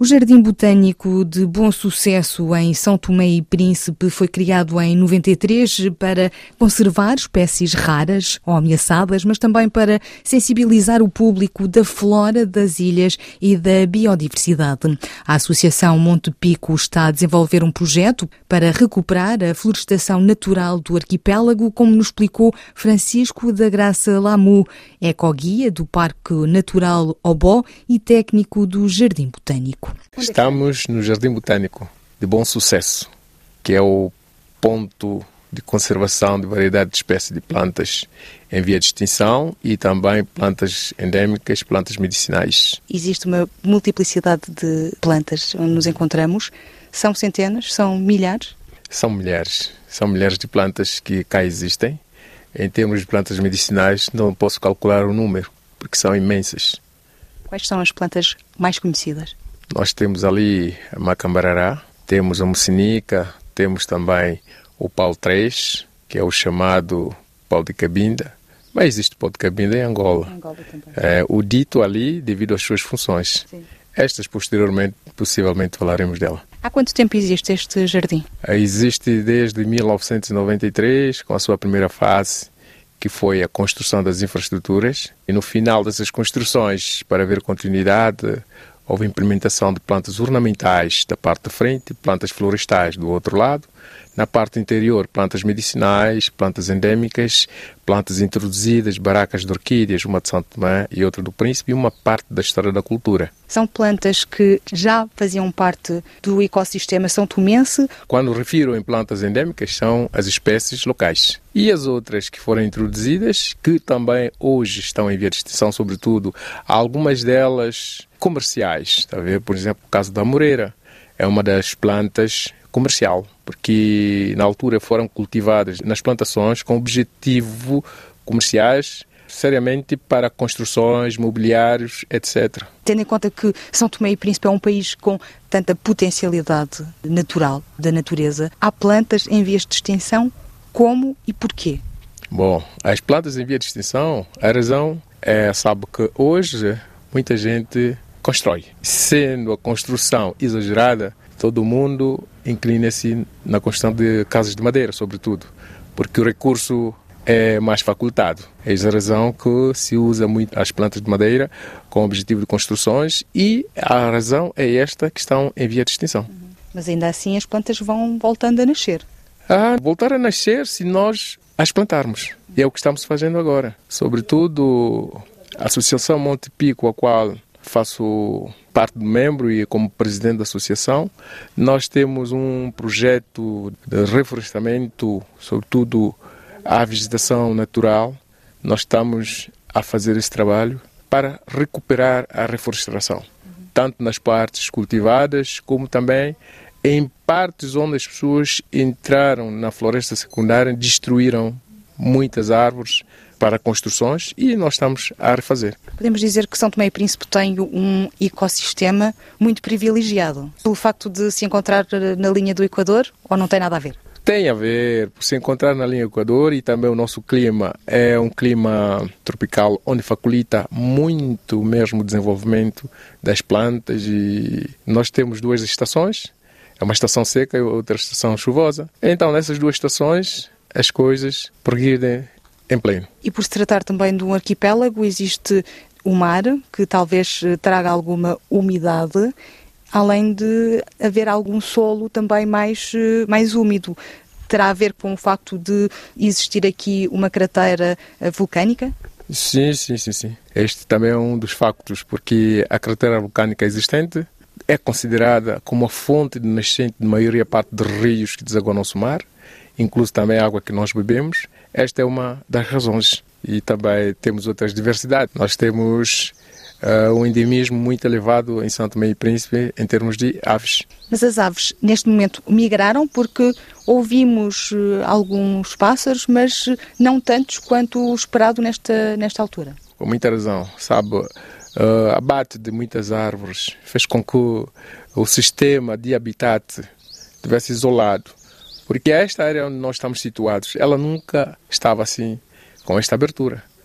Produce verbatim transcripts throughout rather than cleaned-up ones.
O Jardim Botânico de Bom Sucesso, em São Tomé e Príncipe, foi criado em noventa e três para conservar espécies raras ou ameaçadas, mas também para sensibilizar o público da flora das ilhas e da biodiversidade. A Associação Monte Pico está a desenvolver um projeto para recuperar a florestação natural do arquipélago, como nos explicou Francisco da Graça Lamu, ecoguia do Parque Natural Obó e técnico do Jardim Botânico. Estamos no Jardim Botânico de Bom Sucesso, que é o ponto de conservação de variedade de espécies de plantas em via de extinção e também plantas endémicas, plantas medicinais. Existe uma multiplicidade de plantas onde nos encontramos. São centenas? São milhares? São milhares. São milhares de plantas que cá existem. Em termos de plantas medicinais, não posso calcular o número, porque são imensas. Quais são as plantas mais conhecidas? Nós temos ali a macambarará, temos a mucinica, temos também o pau três, que é o chamado pau de cabinda, mas existe pau de cabinda em Angola. Angola é, o dito ali devido às suas funções. Sim. Estas, posteriormente, possivelmente falaremos dela. Há quanto tempo existe este jardim? Existe desde mil novecentos e noventa e três, com a sua primeira fase, que foi a construção das infraestruturas. E no final dessas construções, para haver continuidade, houve implementação de plantas ornamentais da parte de frente, plantas florestais do outro lado. Na parte interior, plantas medicinais, plantas endémicas, plantas introduzidas, barracas de orquídeas, uma de São Tomé e outra do Príncipe, e uma parte da história da cultura. São plantas que já faziam parte do ecossistema são tomense? Quando refiro em plantas endémicas, são as espécies locais. E as outras que foram introduzidas, que também hoje estão em via de extinção, sobretudo, algumas delas comerciais. Está a ver? Por exemplo, o caso da amoreira. É uma das plantas comercial, porque na altura foram cultivadas nas plantações com objetivo comerciais, seriamente para construções, mobiliários, etcétera. Tendo em conta que São Tomé e Príncipe é um país com tanta potencialidade natural da natureza, há plantas em vias de extinção, como e porquê? Bom, as plantas em via de extinção, a razão é, sabe que hoje muita gente constrói. Sendo a construção exagerada, todo mundo inclina-se na construção de casas de madeira, sobretudo, porque o recurso é mais facultado. É essa a razão que se usa muito as plantas de madeira com o objetivo de construções e a razão é esta que estão em via de extinção. Uhum. Mas ainda assim as plantas vão voltando a nascer. Ah, voltar a nascer se nós as plantarmos. E é o que estamos fazendo agora. Sobretudo a Associação Monte Pico, a qual faço parte do membro e como presidente da associação, nós temos um projeto de reflorestamento, sobretudo a vegetação natural. Nós estamos a fazer esse trabalho para recuperar a reflorestação, tanto nas partes cultivadas como também em partes onde as pessoas entraram na floresta secundária, destruíram muitas árvores para construções e nós estamos a refazer. Podemos dizer que São Tomé e Príncipe tem um ecossistema muito privilegiado, pelo facto de se encontrar na linha do Equador, ou não tem nada a ver? Tem a ver, por se encontrar na linha do Equador, e também o nosso clima é um clima tropical onde facilita muito mesmo o desenvolvimento das plantas, e nós temos duas estações, é uma estação seca e outra estação chuvosa. Então nessas duas estações as coisas progridem em pleno. E por se tratar também de um arquipélago, existe o mar, que talvez traga alguma umidade, além de haver algum solo também mais, mais úmido. Terá a ver com o facto de existir aqui uma cratera vulcânica? Sim, sim, sim, sim. Este também é um dos factos, porque a cratera vulcânica existente é considerada como a fonte de nascente de maioria parte dos rios que desaguam no nosso mar, incluso também a água que nós bebemos. Esta é uma das razões. E também temos outras diversidades. Nós temos uh, um endemismo muito elevado em São Tomé e Príncipe em termos de aves. Mas as aves, neste momento, migraram porque ouvimos uh, alguns pássaros, mas não tantos quanto o esperado nesta, nesta altura. Com muita razão. Sabe, uh, abate de muitas árvores fez com que o sistema de habitat estivesse isolado. Porque esta área onde nós estamos situados, ela nunca estava assim, com esta abertura.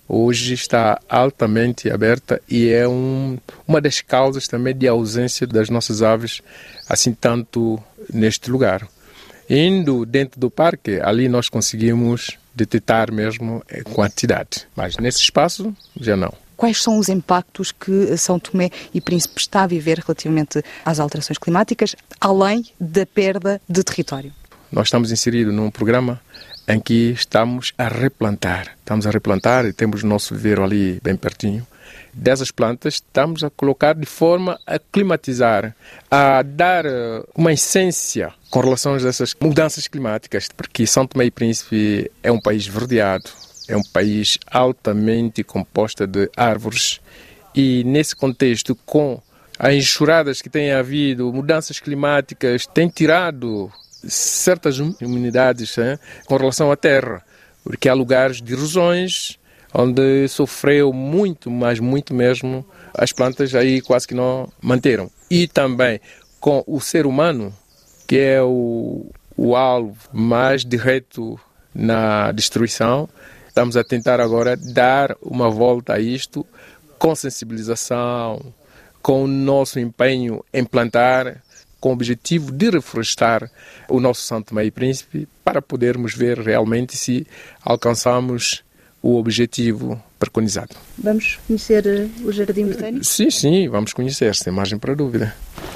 hoje está altamente aberta e é um, uma das causas também de ausência das nossas aves, assim tanto neste lugar. Indo dentro do parque, ali nós conseguimos detectar mesmo a quantidade, mas nesse espaço já não. Quais são os impactos que São Tomé e Príncipe está a viver relativamente às alterações climáticas, além da perda de território? Nós estamos inseridos num programa em que estamos a replantar. Estamos a replantar e temos o nosso viveiro ali bem pertinho. Dessas plantas estamos a colocar de forma a climatizar, a dar uma essência com relação a essas mudanças climáticas, porque São Tomé e Príncipe é um país verdeado, é um país altamente composto de árvores e nesse contexto, com as enxurradas que têm havido, mudanças climáticas, têm tirado certas imunidades hein, com relação à terra, porque há lugares de erosões onde sofreu muito, mas muito mesmo, as plantas aí quase que não manteram. E também com o ser humano, que é o, o alvo mais direto na destruição, estamos a tentar agora dar uma volta a isto com sensibilização, com o nosso empenho em plantar, com o objetivo de reflorestar o nosso São Tomé e Príncipe para podermos ver realmente se alcançamos o objetivo preconizado. Vamos conhecer o Jardim Botânico? Sim, sim, vamos conhecer, sem margem para dúvida.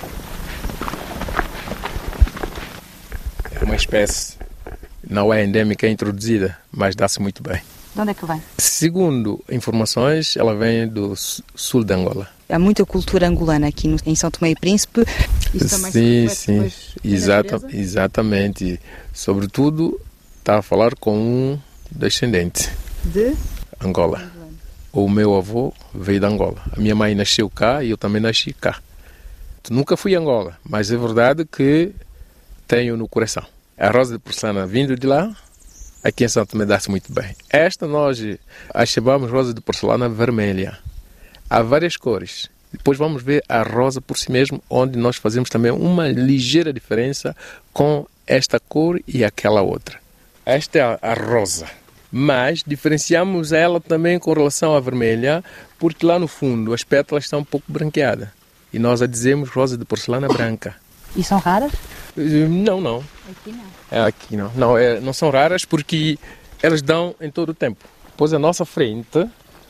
É uma espécie, não é endémica, é introduzida, mas dá-se muito bem. De onde é que vem? Segundo informações, ela vem do sul de Angola. Há muita cultura angolana aqui no, em São Tomé e Príncipe. Isso também sim, se sim, Exata, exatamente. Sobretudo, está a falar com um descendente de Angola. Angolano. O meu avô veio de Angola. A minha mãe nasceu cá e eu também nasci cá. Nunca fui a Angola, mas é verdade que tenho no coração. A rosa de porcelana vindo de lá, aqui em São Tomé dá-se muito bem. Esta nós a chamamos rosa de porcelana vermelha. Há várias cores. Depois vamos ver a rosa por si mesmo, onde nós fazemos também uma ligeira diferença com esta cor e aquela outra. Esta é a rosa, mas diferenciamos ela também com relação à vermelha, porque lá no fundo as pétalas estão um pouco branqueadas. E nós a dizemos rosa de porcelana branca. E são raras? Não, não. Aqui não. É, aqui não. Não, é, não são raras porque elas dão em todo o tempo. Depois à nossa frente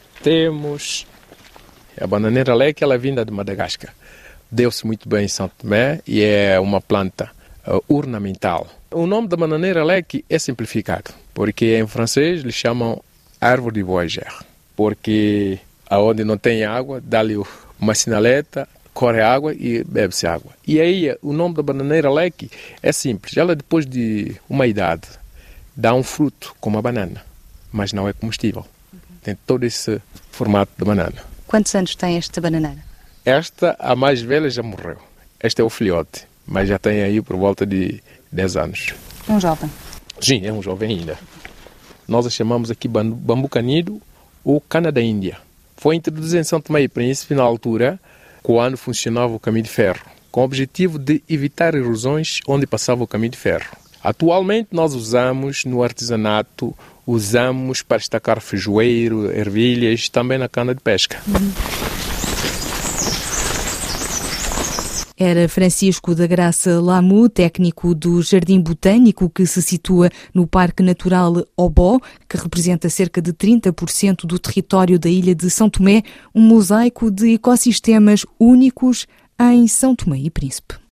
temos a bananeira leque, ela é vinda de Madagascar. Deu-se muito bem em São Tomé e é uma planta uh, ornamental. O nome da bananeira leque é simplificado, porque em francês eles chamam árvore de voyageur, porque aonde não tem água, dá-lhe uma sinaleta, corre água e bebe-se água. E aí o nome da bananeira leque é simples. Ela depois de uma idade dá um fruto como a banana, mas não é comestível. Tem todo esse formato de banana. Quantos anos tem esta bananeira? Esta, a mais velha, já morreu. Este é o filhote, mas já tem aí por volta de dez anos. É um jovem? Sim, é um jovem ainda. Nós a chamamos aqui bambu canido ou cana da Índia. Foi introduzido em São Tomé e Príncipe na altura, quando funcionava o caminho de ferro, com o objetivo de evitar erosões onde passava o caminho de ferro. Atualmente nós usamos no artesanato, usamos para estacar fejoeiro, ervilhas, também na cana de pesca. Uhum. Era Francisco da Graça Lamu, técnico do Jardim Botânico, que se situa no Parque Natural Obó, que representa cerca de trinta por cento do território da ilha de São Tomé, um mosaico de ecossistemas únicos em São Tomé e Príncipe.